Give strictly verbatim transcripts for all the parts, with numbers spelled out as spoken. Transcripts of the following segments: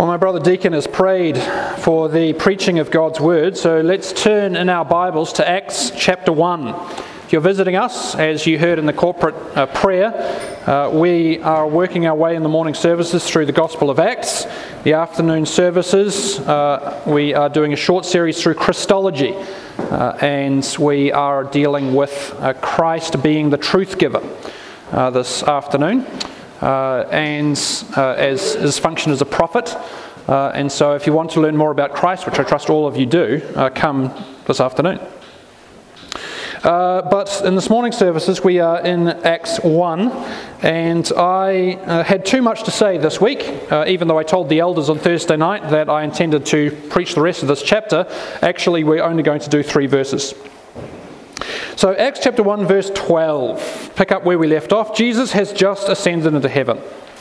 Well, my brother Deacon has prayed for the preaching of God's Word, so let's turn in our Bibles to Acts chapter one. If you're visiting us, as you heard in the corporate uh, prayer, uh, we are working our way in the morning services through the Gospel of Acts. The afternoon services, uh, we are doing a short series through Christology, uh, and we are dealing with uh, Christ being the truth giver uh, this afternoon. Uh, and uh, as his function as a prophet. Uh, and so if you want to learn more about Christ, which I trust all of you do, uh, come this afternoon. Uh, but in this morning's services, we are in Acts one, and I uh, had too much to say this week, uh, even though I told the elders on Thursday night that I intended to preach the rest of this chapter. Actually, we're only going to do three verses. So Acts chapter one verse twelve, pick up where we left off. Jesus has just ascended into heaven.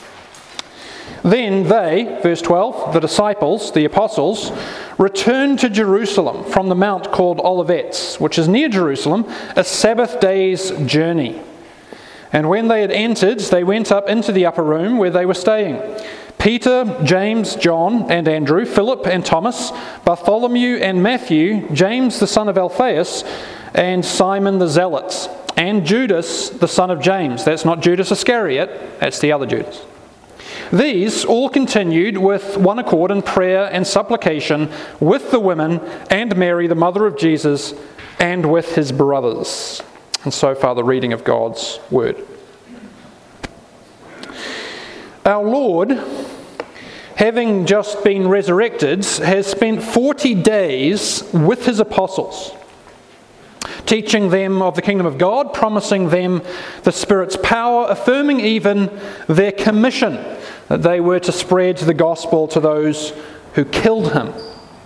Then they, verse twelve, the disciples, the apostles, returned to Jerusalem from the mount called Olivet, which is near Jerusalem, a Sabbath day's journey. And when they had entered, they went up into the upper room where they were staying. Peter, James, John, and Andrew, Philip and Thomas, Bartholomew and Matthew, James the son of Alphaeus, and Simon the Zealot, and Judas the son of James. That's not Judas Iscariot, that's the other Judas. These all continued with one accord in prayer and supplication with the women and Mary, the mother of Jesus, and with his brothers. And so far the reading of God's word. Our Lord, having just been resurrected, has spent forty days with his apostles, teaching them of the kingdom of God, promising them the Spirit's power, affirming even their commission, that they were to spread the gospel to those who killed him.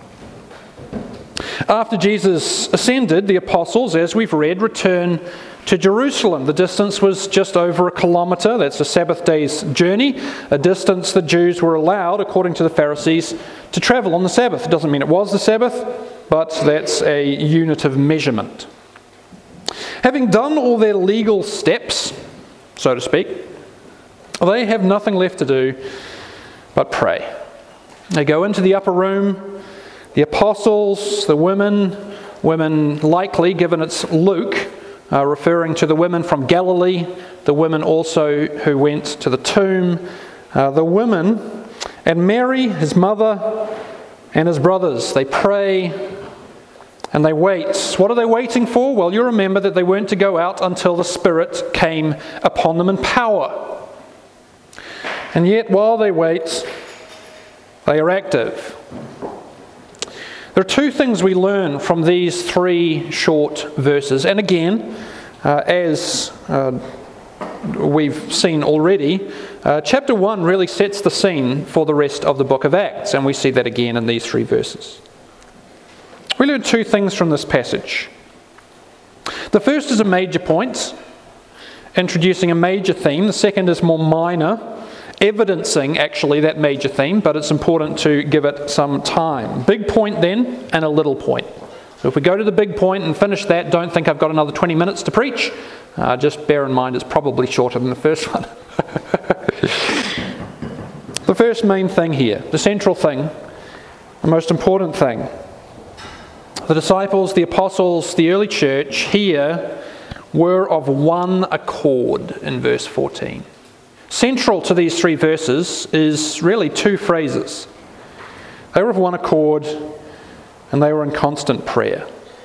After Jesus ascended, the apostles, as we've read, returned to Jerusalem. The distance was just over a kilometre. That's a Sabbath day's journey, a distance the Jews were allowed, according to the Pharisees, to travel on the Sabbath. It doesn't mean it was the Sabbath, but that's a unit of measurement. Having done all their legal steps, so to speak, they have nothing left to do but pray. They go into the upper room. The apostles, the women, women likely, given it's Luke, uh, referring to the women from Galilee, the women also who went to the tomb, uh, the women, and Mary, his mother, and his brothers. They pray and they wait. What are they waiting for? Well, you remember that they weren't to go out until the Spirit came upon them in power. And yet, while they wait, they are active. There are two things we learn from these three short verses. And again, uh, as uh, we've seen already, uh, chapter one really sets the scene for the rest of the book of Acts. And we see that again in these three verses. We learn two things from this passage. The first is a major point, introducing a major theme. The second is more minor, evidencing actually that major theme, but it's important to give it some time. Big point then, and a little point. So if we go to the big point and finish that, don't think I've got another twenty minutes to preach. Uh, just bear in mind it's probably shorter than the first one. The first main thing here, the central thing, the most important thing. The disciples, the apostles, the early church here were of one accord in verse fourteen. Central to these three verses is really two phrases. They were of one accord and they were in constant prayer.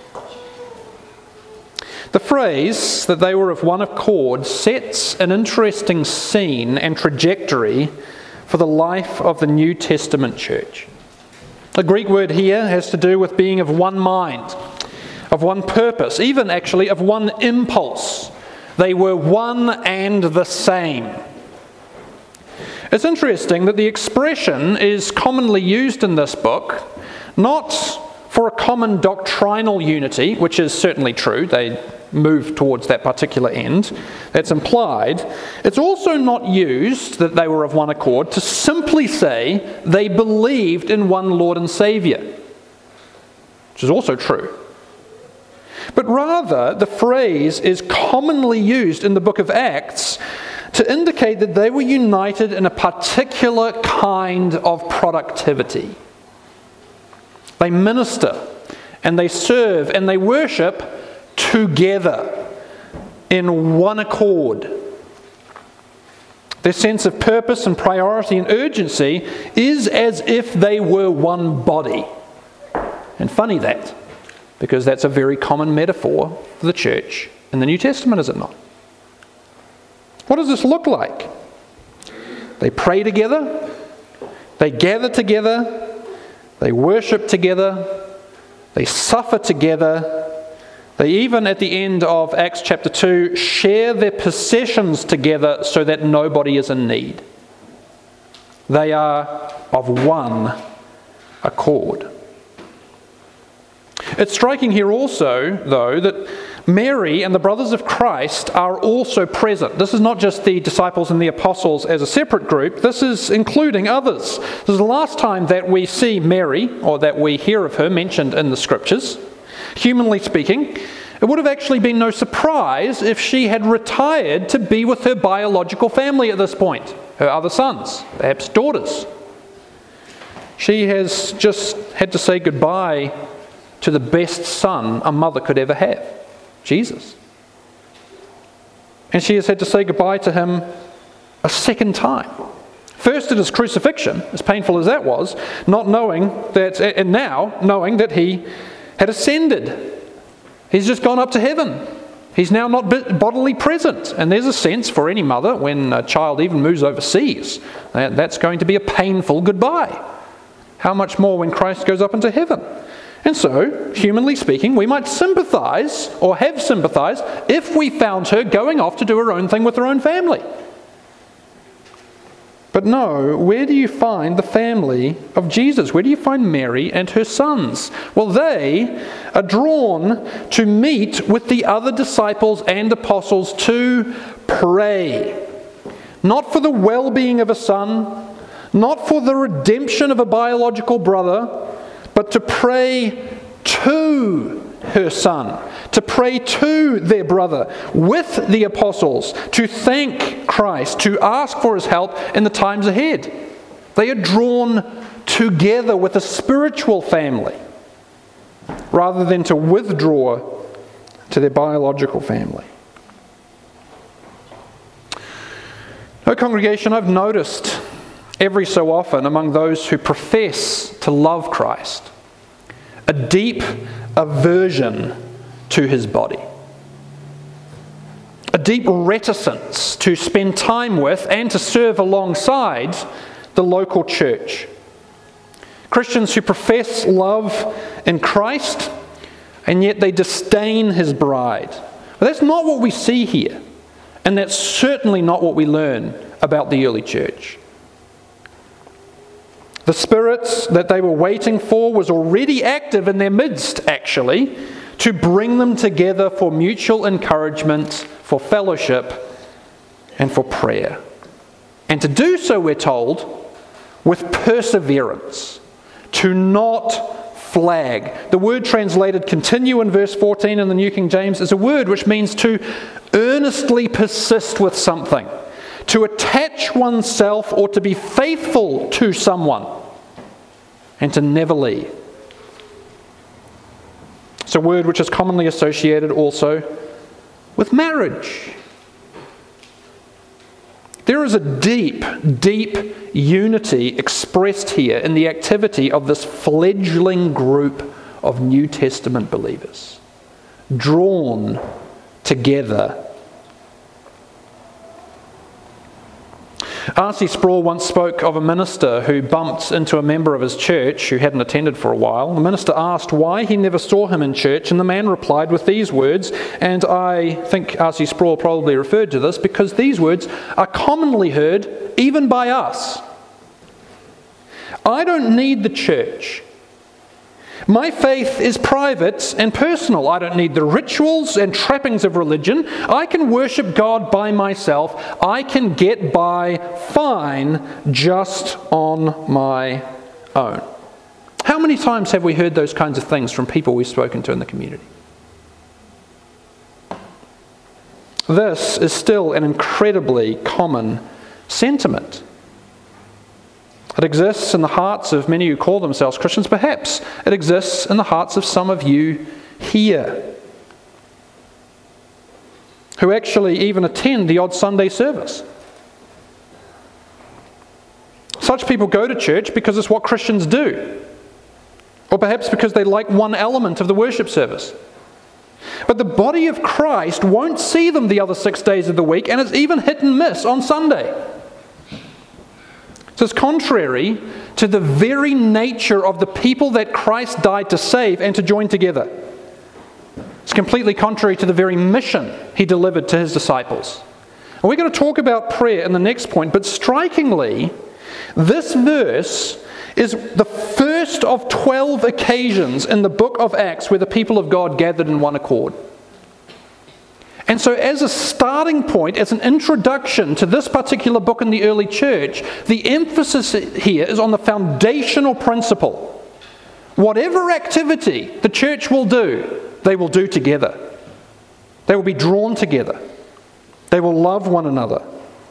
The phrase that they were of one accord sets an interesting scene and trajectory for the life of the New Testament church. The Greek word here has to do with being of one mind, of one purpose, even actually of one impulse. They were one and the same. It's interesting that the expression is commonly used in this book, not for a common doctrinal unity, which is certainly true. They move towards that particular end. That's implied. It's also not used, that they were of one accord, to simply say they believed in one Lord and Saviour, which is also true. But rather, the phrase is commonly used in the book of Acts to indicate that they were united in a particular kind of productivity. They minister, and they serve, and they worship together in one accord. Their sense of purpose and priority and urgency is as if they were one body. And funny that, because that's a very common metaphor for the church in the New Testament, is it not? What does this look like? They pray together, they gather together, they worship together, they suffer together, they even at the end of Acts chapter two share their possessions together so that nobody is in need. They are of one accord. It's striking here also, though, that Mary and the brothers of Christ are also present. This is not just the disciples and the apostles as a separate group. This is including others. This is the last time that we see Mary, or that we hear of her mentioned in the Scriptures. Humanly speaking, it would have actually been no surprise if she had retired to be with her biological family at this point, her other sons, perhaps daughters. She has just had to say goodbye to the best son a mother could ever have, Jesus. And she has had to say goodbye to him a second time. First at his crucifixion, as painful as that was, not knowing that, and now knowing that he had ascended. He's just gone up to heaven. He's now not bodily present. And there's a sense for any mother when a child even moves overseas, that that's going to be a painful goodbye. How much more when Christ goes up into heaven? And so, humanly speaking, we might sympathize, or have sympathized, if we found her going off to do her own thing with her own family. But no, where do you find the family of Jesus? Where do you find Mary and her sons? Well, they are drawn to meet with the other disciples and apostles to pray. Not for the well-being of a son, not for the redemption of a biological brother, but to pray to her son, to pray to their brother with the apostles, to thank Christ, to ask for his help in the times ahead. They are drawn together with a spiritual family rather than to withdraw to their biological family. No, congregation, I've noticed every so often among those who profess to love Christ a deep aversion to his body, a deep reticence to spend time with and to serve alongside the local church. Christians who profess love in Christ and yet they disdain his bride. But that's not what we see here, and that's certainly not what we learn about the early church. The Spirit that they were waiting for was already active in their midst, actually, to bring them together for mutual encouragement, for fellowship, and for prayer. And to do so, we're told, with perseverance, to not flag. The word translated continue in verse fourteen in the New King James is a word which means to earnestly persist with something, to attach oneself or to be faithful to someone, and to never leave. It's a word which is commonly associated also with marriage. There is a deep, deep unity expressed here in the activity of this fledgling group of New Testament believers, drawn together. R C Sproul once spoke of a minister who bumped into a member of his church who hadn't attended for a while. The minister asked why he never saw him in church, and the man replied with these words, and I think R C Sproul probably referred to this because these words are commonly heard even by us. I don't need the church. My faith is private and personal. I don't need the rituals and trappings of religion. I can worship God by myself. I can get by fine just on my own. How many times have we heard those kinds of things from people we've spoken to in the community? This is still an incredibly common sentiment. It exists in the hearts of many who call themselves Christians. Perhaps it exists in the hearts of some of you here, who actually even attend the odd Sunday service. Such people go to church because it's what Christians do, or perhaps because they like one element of the worship service. But the body of Christ won't see them the other six days of the week, and it's even hit and miss on Sunday. So it's contrary to the very nature of the people that Christ died to save and to join together. It's completely contrary to the very mission he delivered to his disciples. And we're going to talk about prayer in the next point, but strikingly, this verse is the first of twelve occasions in the book of Acts where the people of God gathered in one accord. And so as a starting point, as an introduction to this particular book in the early church, the emphasis here is on the foundational principle. Whatever activity the church will do, they will do together. They will be drawn together. They will love one another.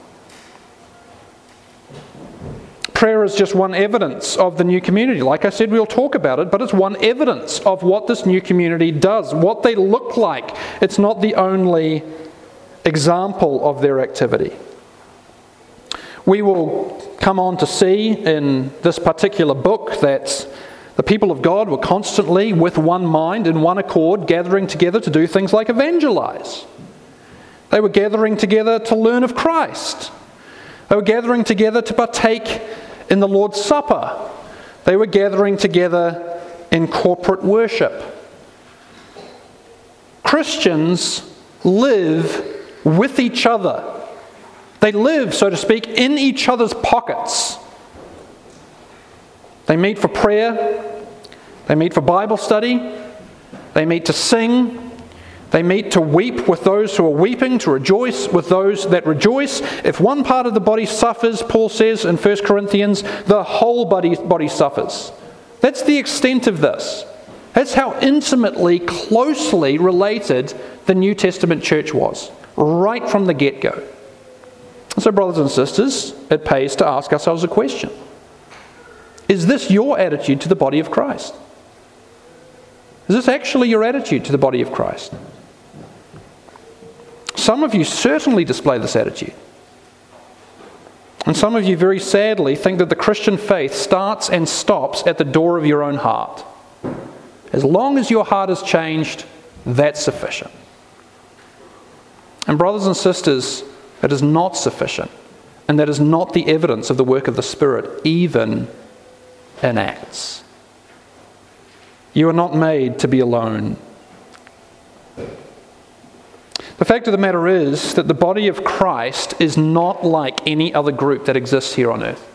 Prayer is just one evidence of the new community. Like I said, we'll talk about it, but it's one evidence of what this new community does, what they look like. It's not the only example of their activity. We will come on to see in this particular book that the people of God were constantly with one mind, in one accord, gathering together to do things like evangelize. They were gathering together to learn of Christ. They were gathering together to partake in the Lord's Supper. They were gathering together in corporate worship. Christians live with each other. They live, so to speak, in each other's pockets. They meet for prayer. They meet for Bible study. They meet to sing. They meet to weep with those who are weeping, to rejoice with those that rejoice. If one part of the body suffers, Paul says in First Corinthians, the whole body, body suffers. That's the extent of this. That's how intimately, closely related the New Testament church was, right from the get-go. So, brothers and sisters, it pays to ask ourselves a question. Is this your attitude to the body of Christ? Is this actually your attitude to the body of Christ? Some of you certainly display this attitude. And some of you very sadly think that the Christian faith starts and stops at the door of your own heart. As long as your heart is changed, that's sufficient. And brothers and sisters, it is not sufficient. And that is not the evidence of the work of the Spirit, even in Acts. You are not made to be alone. The fact of the matter is that the body of Christ is not like any other group that exists here on earth.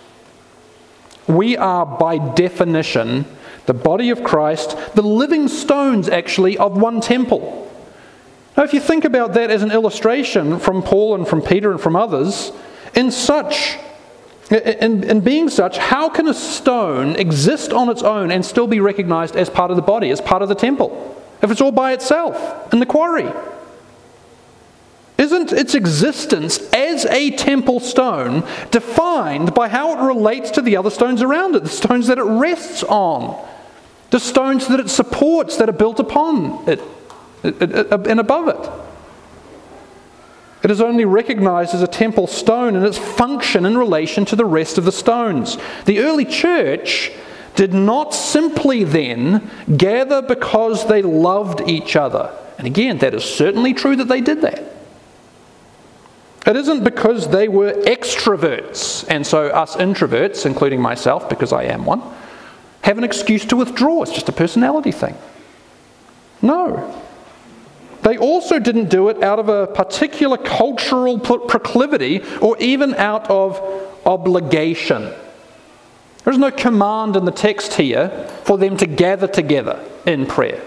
We are, by definition, the body of Christ, the living stones, actually, of one temple. Now, if you think about that as an illustration from Paul and from Peter and from others, in such, in, in being such, how can a stone exist on its own and still be recognized as part of the body, as part of the temple, if it's all by itself in the quarry? Isn't its existence as a temple stone defined by how it relates to the other stones around it, the stones that it rests on, the stones that it supports, that are built upon it, it, it, it and above it? It is only recognized as a temple stone in its function in relation to the rest of the stones. The early church did not simply then gather because they loved each other. And again, that is certainly true that they did that. It isn't because they were extroverts, and so us introverts, including myself, because I am one, have an excuse to withdraw. It's just a personality thing. No. They also didn't do it out of a particular cultural proclivity or even out of obligation. There's no command in the text here for them to gather together in prayer.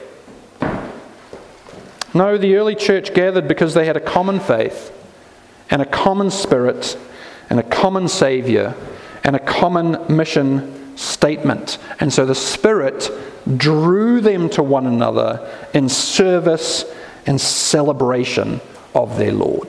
No, the early church gathered because they had a common faith and a common spirit and a common Saviour and a common mission statement. And so the Spirit drew them to one another in service and celebration of their Lord.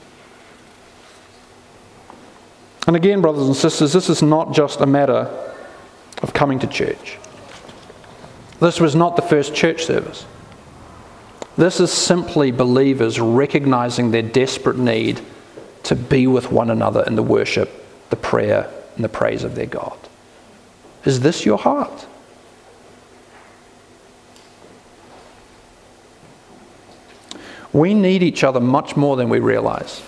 And again, brothers and sisters, this is not just a matter of coming to church. This was not the first church service. This is simply believers recognizing their desperate need to be with one another in the worship, the prayer, and the praise of their God. Is this your heart? We need each other much more than we realize.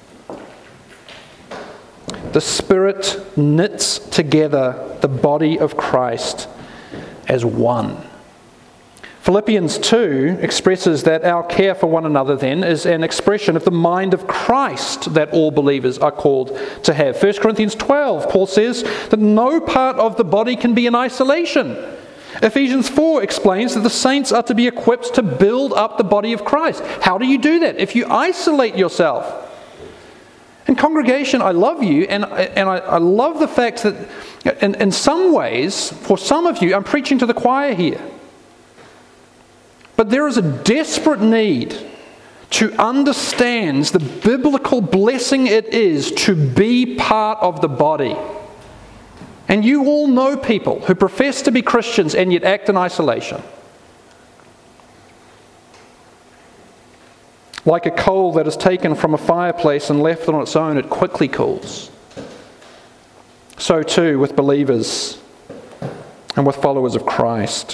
The Spirit knits together the body of Christ as one. Philippians two expresses that our care for one another then is an expression of the mind of Christ that all believers are called to have. First Corinthians twelve, Paul says that no part of the body can be in isolation. Ephesians four explains that the saints are to be equipped to build up the body of Christ. How do you do that? If you isolate yourself. In congregation, I love you, and, and I, I love the fact that in, in some ways, for some of you, I'm preaching to the choir here. But there is a desperate need to understand the biblical blessing it is to be part of the body. And you all know people who profess to be Christians and yet act in isolation. Like a coal that is taken from a fireplace and left on its own, it quickly cools. So too with believers and with followers of Christ.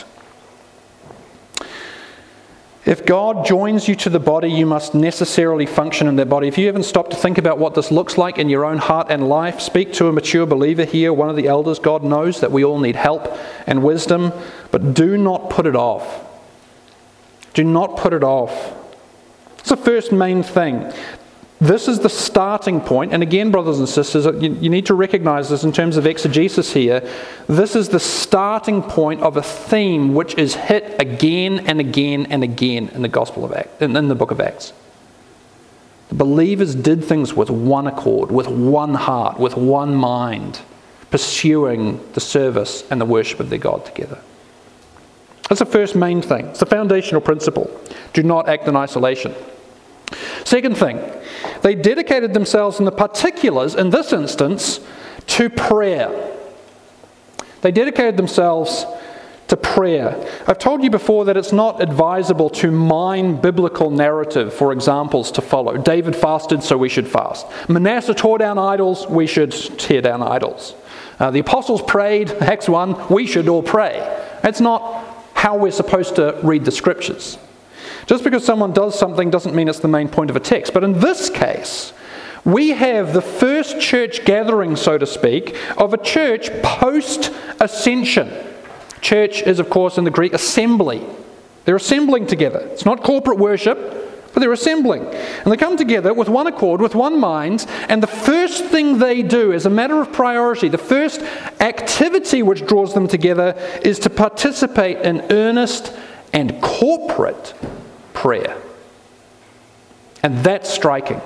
If God joins you to the body, you must necessarily function in that body. If you haven't stopped to think about what this looks like in your own heart and life, speak to a mature believer here, one of the elders. God knows that we all need help and wisdom, but do not put it off. Do not put it off. It's the first main thing. This is the starting point, and again, brothers and sisters, you, you need to recognize this in terms of exegesis here. This is the starting point of a theme which is hit again and again and again in the Gospel of Acts, in, in the book of Acts. The believers did things with one accord, with one heart, with one mind, pursuing the service and the worship of their God together. That's the first main thing. It's the foundational principle. Do not act in isolation. Second thing, they dedicated themselves in the particulars, in this instance, to prayer. They dedicated themselves to prayer. I've told you before that it's not advisable to mine biblical narrative for examples to follow. David fasted, so we should fast. Manasseh tore down idols, we should tear down idols. Uh, the apostles prayed, Acts one, we should all pray. That's not how we're supposed to read the scriptures. Just because someone does something doesn't mean it's the main point of a text. But in this case, we have the first church gathering, so to speak, of a church post-ascension. Church is, of course, in the Greek, assembly. They're assembling together. It's not corporate worship, but they're assembling. And they come together with one accord, with one mind, and the first thing they do as a matter of priority, the first activity which draws them together is to participate in earnest and corporate prayer. And that's striking.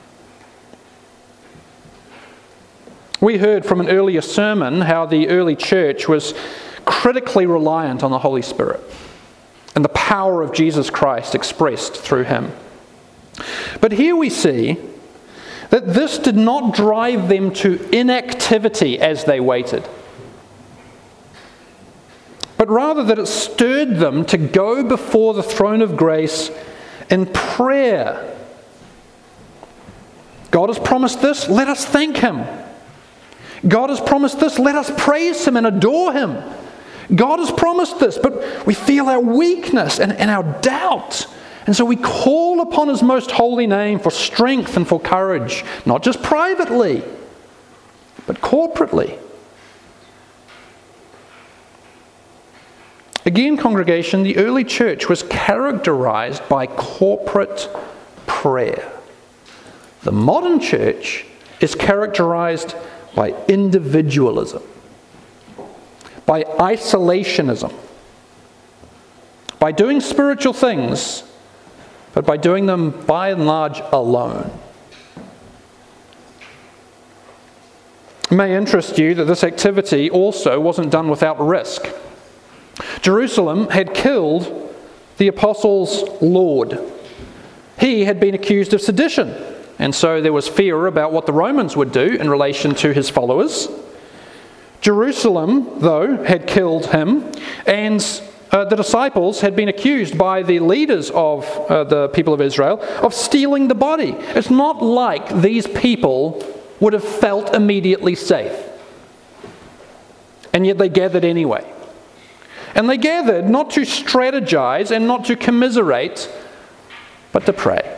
We heard from an earlier sermon how the early church was critically reliant on the Holy Spirit and the power of Jesus Christ expressed through him. But here we see that this did not drive them to inactivity as they waited, but rather that it stirred them to go before the throne of grace in prayer. God has promised this, let us thank him. God has promised this, let us praise him and adore him. God has promised this, but we feel our weakness and, and our doubt. And so we call upon his most holy name for strength and for courage, not just privately, but corporately. Again, congregation, the early church was characterized by corporate prayer. The modern church is characterized by individualism, by isolationism, by doing spiritual things, but by doing them by and large alone. It may interest you that this activity also wasn't done without risk. Jerusalem had killed the apostles' Lord. He had been accused of sedition, and so there was fear about what the Romans would do in relation to his followers. Jerusalem, though, had killed him, and uh, the disciples had been accused by the leaders of uh, the people of Israel of stealing the body. It's not like these people would have felt immediately safe. And yet they gathered anyway. And they gathered not to strategize and not to commiserate, but to pray.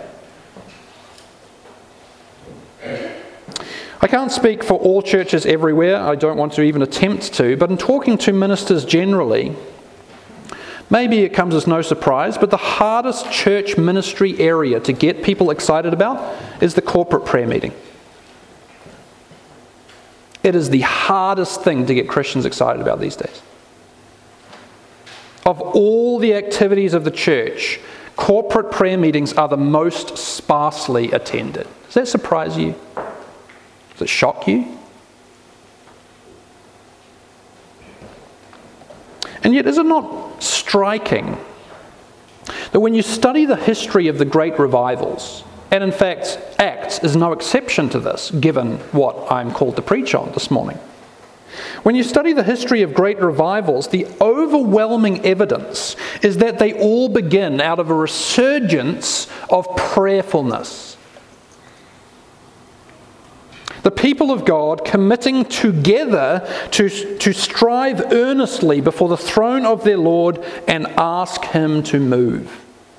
I can't speak for all churches everywhere. I don't want to even attempt to. But in talking to ministers generally, maybe it comes as no surprise, but the hardest church ministry area to get people excited about is the corporate prayer meeting. It is the hardest thing to get Christians excited about these days. Of all the activities of the church, corporate prayer meetings are the most sparsely attended. Does that surprise you? Does it shock you? And yet, is it not striking that when you study the history of the great revivals, and in fact, Acts is no exception to this, given what I'm called to preach on this morning. When you study the history of great revivals, the overwhelming evidence is that they all begin out of a resurgence of prayerfulness. The people of God committing together to, to strive earnestly before the throne of their Lord and ask Him to move.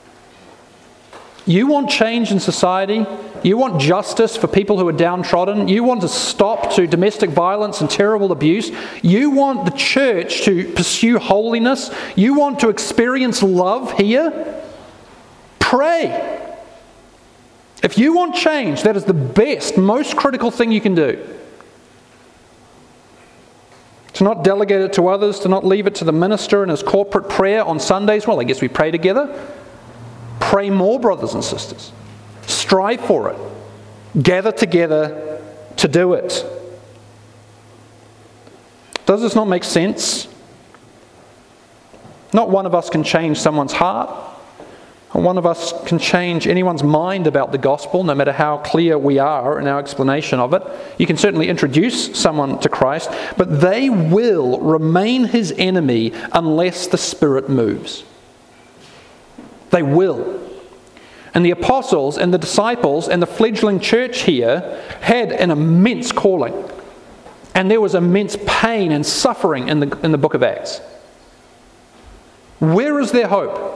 You want change in society? You want justice for people who are downtrodden? You want to stop to domestic violence and terrible abuse? You want the church to pursue holiness? You want to experience love here? Pray. If you want change, that is the best, most critical thing you can do. To not delegate it to others, to not leave it to the minister and his corporate prayer on Sundays. Well, I guess we pray together. Pray more, brothers and sisters. Strive for it. Gather together to do it. Does this not make sense? Not one of us can change someone's heart. One of us can change anyone's mind about the gospel, no matter how clear we are in our explanation of it. You can certainly introduce someone to Christ, but they will remain his enemy unless the Spirit moves. They will. And the apostles and the disciples and the fledgling church here had an immense calling. And there was immense pain and suffering in the, in the book of Acts. Where is their hope?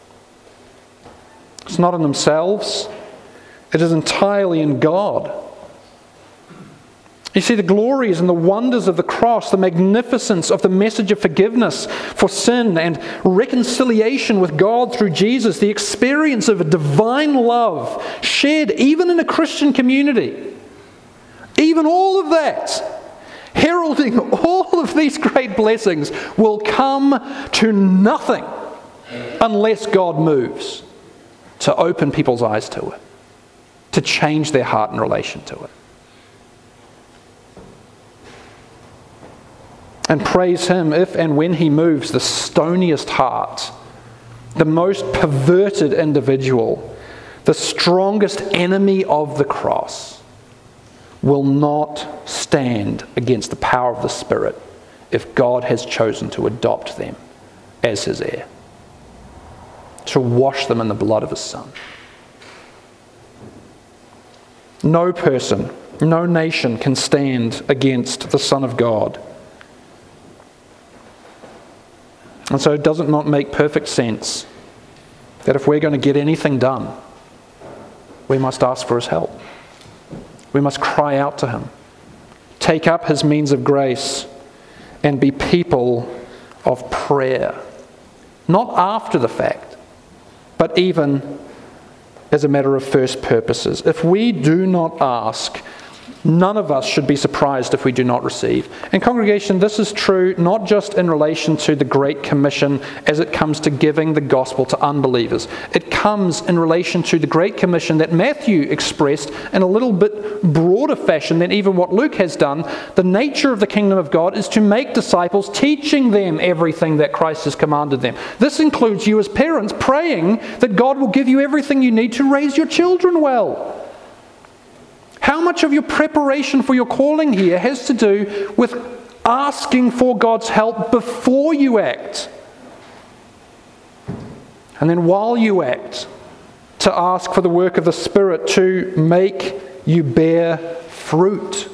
It's not in themselves. It is entirely in God. You see, the glories and the wonders of the cross, the magnificence of the message of forgiveness for sin and reconciliation with God through Jesus, the experience of a divine love shared even in a Christian community. Even all of that, heralding all of these great blessings, will come to nothing unless God moves to open people's eyes to it, to change their heart in relation to it. And praise Him if and when He moves the stoniest heart, the most perverted individual, the strongest enemy of the cross, will not stand against the power of the Spirit if God has chosen to adopt them as His heir, to wash them in the blood of His Son. No person, no nation can stand against the Son of God. And so does it not make perfect sense that if we're going to get anything done, we must ask for His help? We must cry out to Him, take up His means of grace, and be people of prayer. Not after the fact, but even as a matter of first purposes. If we do not ask, None of us should be surprised if we do not receive. And congregation, this is true not just in relation to the Great Commission as it comes to giving the gospel to unbelievers. It comes in relation to the Great Commission that Matthew expressed in a little bit broader fashion than even what Luke has done. The nature of the kingdom of God is to make disciples, teaching them everything that Christ has commanded them. This includes you as parents praying that God will give you everything you need to raise your children well. How much of your preparation for your calling here has to do with asking for God's help before you act? And then while you act, to ask for the work of the Spirit to make you bear fruit.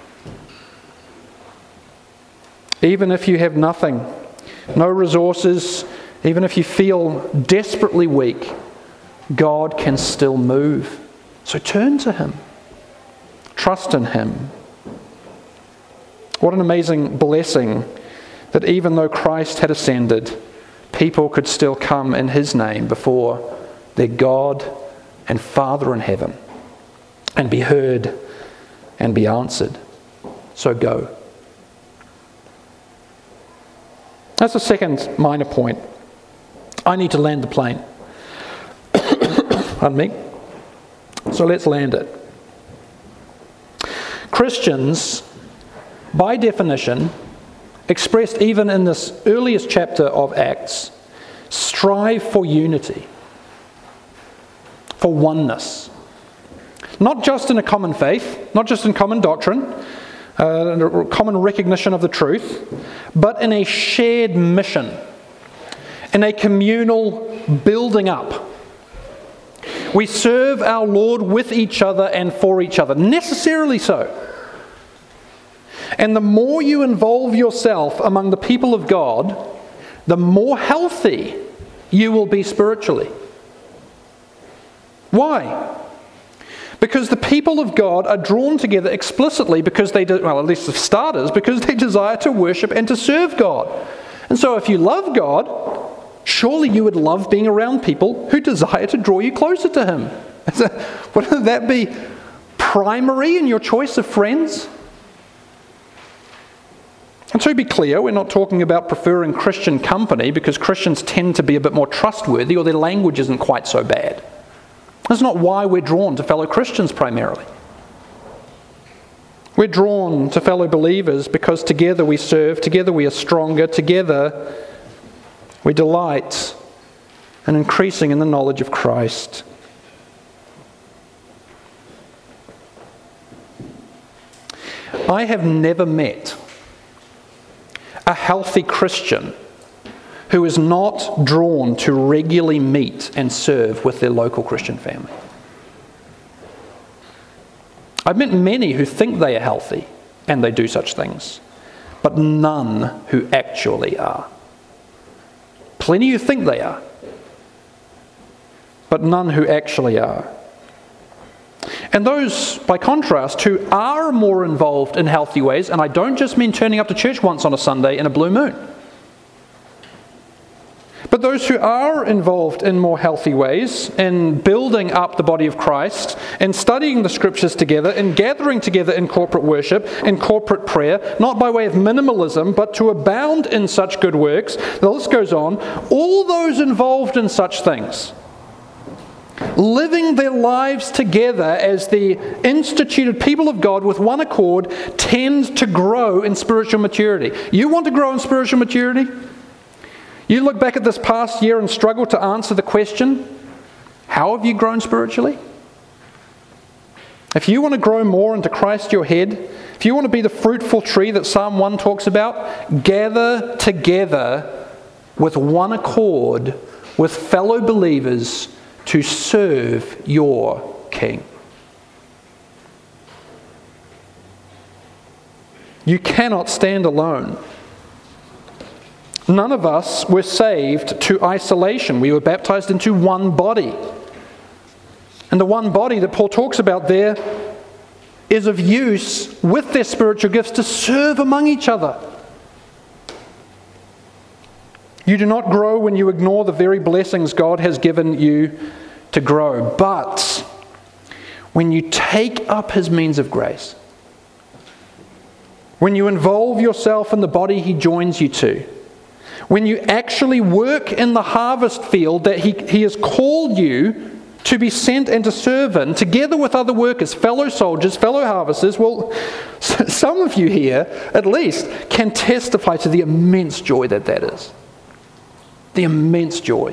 Even if you have nothing, no resources, even if you feel desperately weak, God can still move. So turn to Him. Trust in Him. What an amazing blessing that even though Christ had ascended, people could still come in His name before their God and Father in heaven and be heard and be answered. So go. That's the second minor point. I need to land the plane. Pardon me. So let's land it. Christians, by definition, expressed even in this earliest chapter of Acts, strive for unity, for oneness. Not just in a common faith, not just in common doctrine, uh, a common recognition of the truth, but in a shared mission, in a communal building up. We serve our Lord with each other and for each other, necessarily so. And the more you involve yourself among the people of God, the more healthy you will be spiritually. Why? Because the people of God are drawn together explicitly because they, do, well, at least the starters, because they desire to worship and to serve God. And so if you love God, surely you would love being around people who desire to draw you closer to Him. Wouldn't that be primary in your choice of friends? And to be clear, we're not talking about preferring Christian company because Christians tend to be a bit more trustworthy or their language isn't quite so bad. That's not why we're drawn to fellow Christians primarily. We're drawn to fellow believers because together we serve, together we are stronger, together we delight in increasing in the knowledge of Christ. I have never met a healthy Christian who is not drawn to regularly meet and serve with their local Christian family. I've met many who think they are healthy and they do such things, but none who actually are. Plenty who think they are, but none who actually are. And those, by contrast, who are more involved in healthy ways, and I don't just mean turning up to church once on a Sunday in a blue moon, but those who are involved in more healthy ways, in building up the body of Christ, in studying the Scriptures together, in gathering together in corporate worship, in corporate prayer, not by way of minimalism, but to abound in such good works, the list goes on, all those involved in such things, living their lives together as the instituted people of God with one accord, tend to grow in spiritual maturity. You want to grow in spiritual maturity? You look back at this past year and struggle to answer the question, how have you grown spiritually? If you want to grow more into Christ your head, if you want to be the fruitful tree that Psalm one talks about, gather together with one accord with fellow believers to serve your King. You cannot stand alone. None of us were saved to isolation. We were baptized into one body. And the one body that Paul talks about there is of use with their spiritual gifts to serve among each other. You do not grow when you ignore the very blessings God has given you to grow. But when you take up his means of grace, when you involve yourself in the body he joins you to, when you actually work in the harvest field that he, he has called you to be sent and to serve in, together with other workers, fellow soldiers, fellow harvesters, well, some of you here, at least, can testify to the immense joy that that is. The immense joy.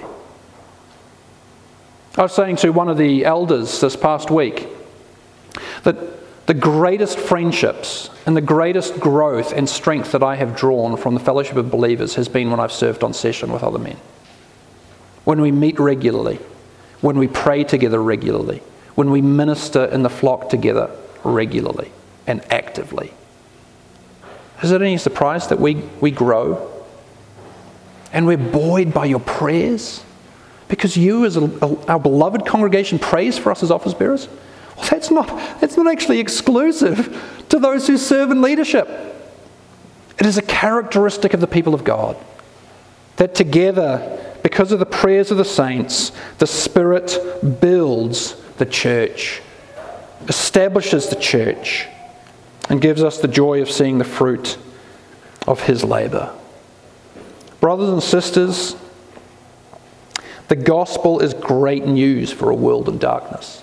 I was saying to one of the elders this past week that the greatest friendships and the greatest growth and strength that I have drawn from the fellowship of believers has been when I've served on session with other men. When we meet regularly, when we pray together regularly, when we minister in the flock together regularly and actively. Is it any surprise that we, we grow? And we're buoyed by your prayers? Because you as a, a, our beloved congregation prays for us as office bearers? Well, that's not, that's not actually exclusive to those who serve in leadership. It is a characteristic of the people of God that together, because of the prayers of the saints, the Spirit builds the church, establishes the church, and gives us the joy of seeing the fruit of his labour. Brothers and sisters, the gospel is great news for a world in darkness.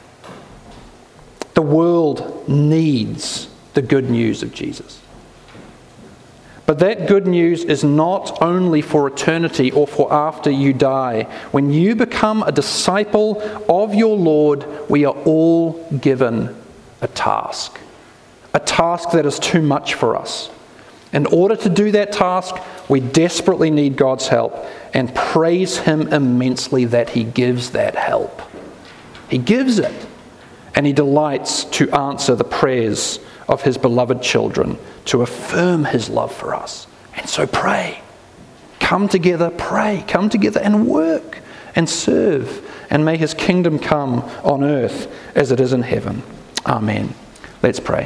The world needs the good news of Jesus. But that good news is not only for eternity or for after you die. When you become a disciple of your Lord, we are all given a task. A task that is too much for us. In order to do that task, we desperately need God's help, and praise him immensely that he gives that help. He gives it, and he delights to answer the prayers of his beloved children, to affirm his love for us. And so pray. Come together, pray. Come together and work and serve. And may his kingdom come on earth as it is in heaven. Amen. Let's pray.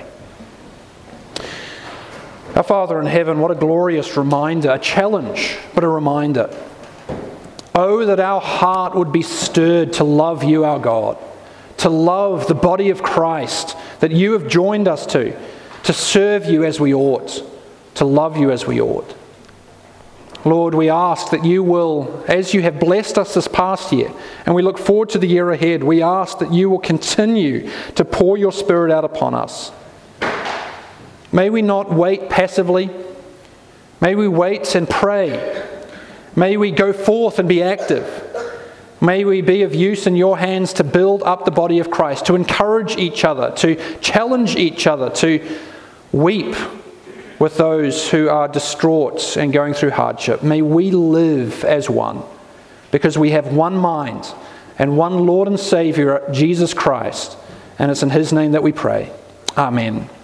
Our Father in heaven, what a glorious reminder, a challenge, but a reminder. Oh, that our heart would be stirred to love you, our God, to love the body of Christ that you have joined us to, to serve you as we ought, to love you as we ought. Lord, we ask that you will, as you have blessed us this past year, and we look forward to the year ahead, we ask that you will continue to pour your Spirit out upon us. May we not wait passively. May we wait and pray. May we go forth and be active. May we be of use in your hands to build up the body of Christ, to encourage each other, to challenge each other, to weep with those who are distraught and going through hardship. May we live as one, because we have one mind and one Lord and Saviour, Jesus Christ. And it's in his name that we pray. Amen.